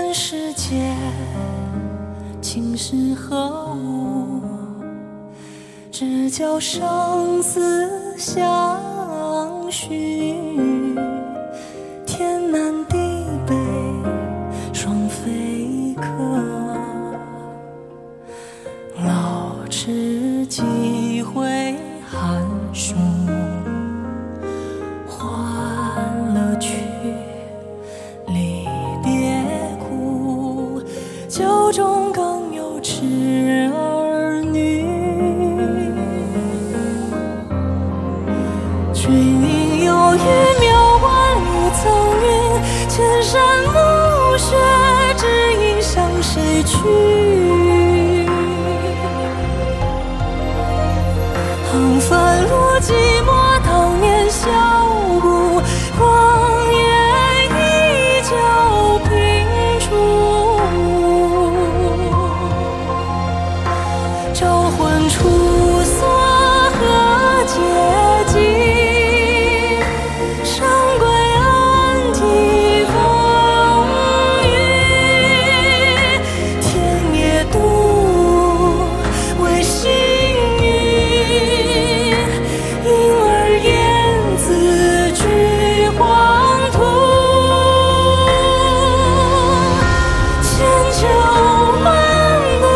问世间情是何物，只教生死相许。天南地北双飞客，老翅几回寒暑，欢乐去，离别苦，酒中更有痴儿女。君应有语，渺万里层云，千山暮雪，只影向谁去？横帆路寂寞，当年笑步，荒野依旧平处。招魂出所何结迹，上归安体风雨。天也妒，为幸运，因而燕子居黄土。千秋万古，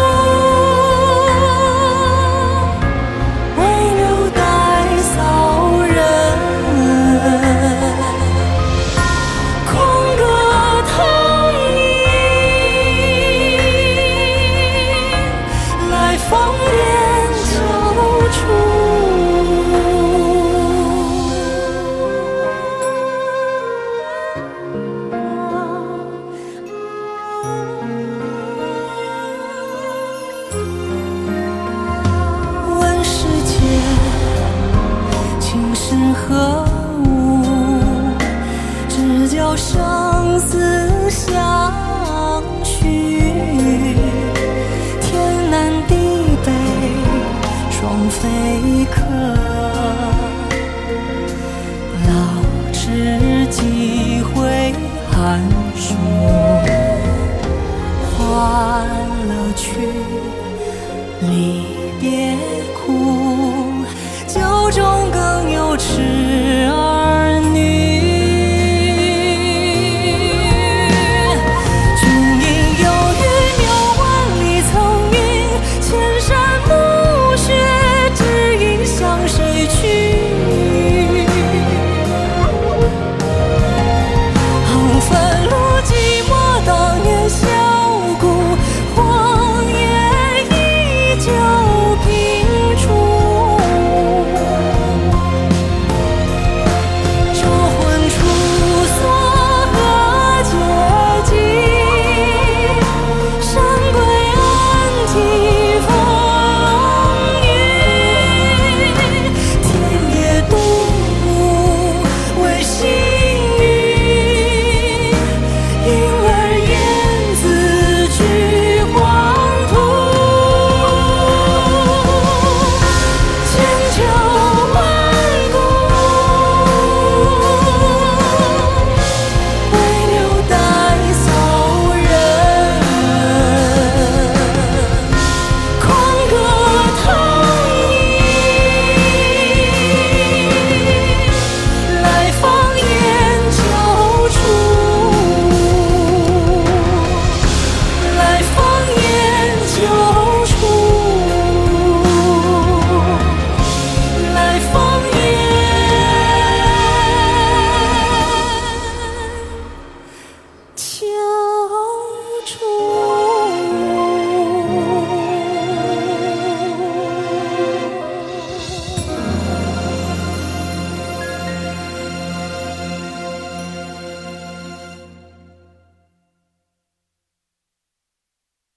唯留待骚人。空歌腾吟，来访边久处。问世间情是何物，只教生死相许。天南地北双飞客，老翅几回寒暑，欢乐去，离